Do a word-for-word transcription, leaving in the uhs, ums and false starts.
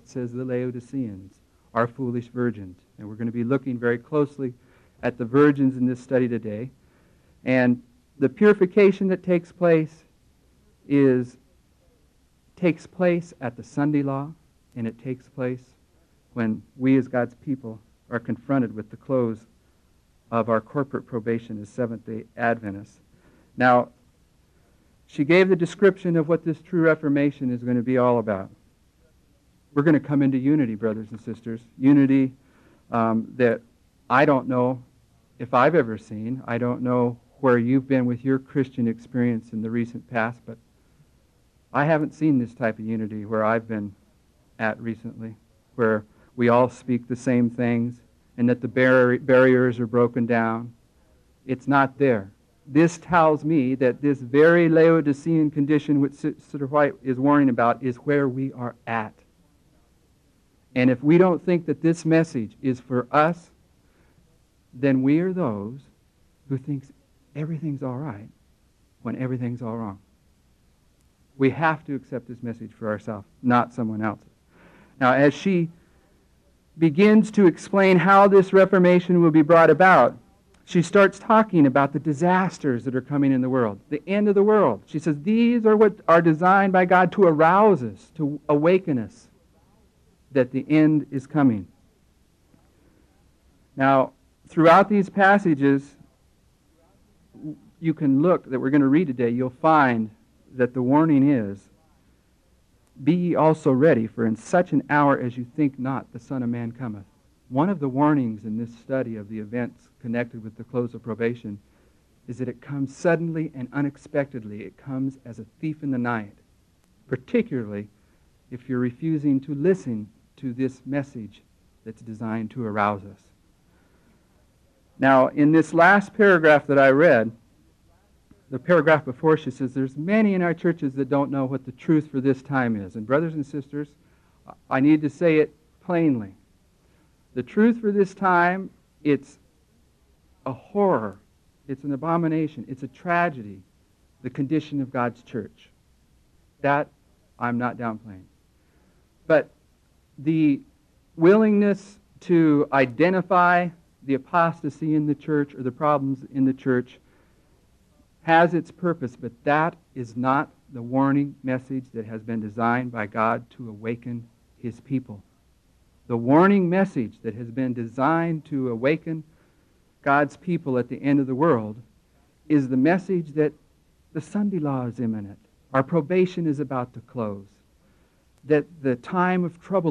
it says the Laodiceans are foolish virgins. And we're going to be looking very closely at the virgins in this study today. And the purification that takes place is takes place at the Sunday law, and it takes place when we as God's people are confronted with the close of our corporate probation as Seventh-day Adventists. Now, she gave the description of what this true Reformation is going to be all about. We're going to come into unity, brothers and sisters. Unity um, that I don't know if I've ever seen. I don't know where you've been with your Christian experience in the recent past, but I haven't seen this type of unity where I've been at recently, where we all speak the same things and that the bar- barriers are broken down. It's not there. This tells me that this very Laodicean condition which Sister White is warning about is where we are at. And if we don't think that this message is for us, then we are those who thinks everything's all right when everything's all wrong. We have to accept this message for ourselves, not someone else's. Now, as she begins to explain how this Reformation will be brought about, she starts talking about the disasters that are coming in the world, the end of the world. She says these are what are designed by God to arouse us, to awaken us, that the end is coming. Now, throughout these passages, you can look, that we're going to read today, you'll find that the warning is, be ye also ready, for in such an hour as you think not, the Son of Man cometh. One of the warnings in this study of the events connected with the close of probation is that it comes suddenly and unexpectedly. It comes as a thief in the night, particularly if you're refusing to listen to this message that's designed to arouse us. Now, in this last paragraph that I read, the paragraph before, she says, there's many in our churches that don't know what the truth for this time is. And brothers and sisters, I need to say it plainly. The truth for this time, it's a horror. It's an abomination. It's a tragedy, the condition of God's church. That I'm not downplaying. But the willingness to identify the apostasy in the church or the problems in the church has its purpose, but that is not the warning message that has been designed by God to awaken His people. The warning message that has been designed to awaken God's people at the end of the world is the message that the Sunday law is imminent. Our probation is about to close. That the time of trouble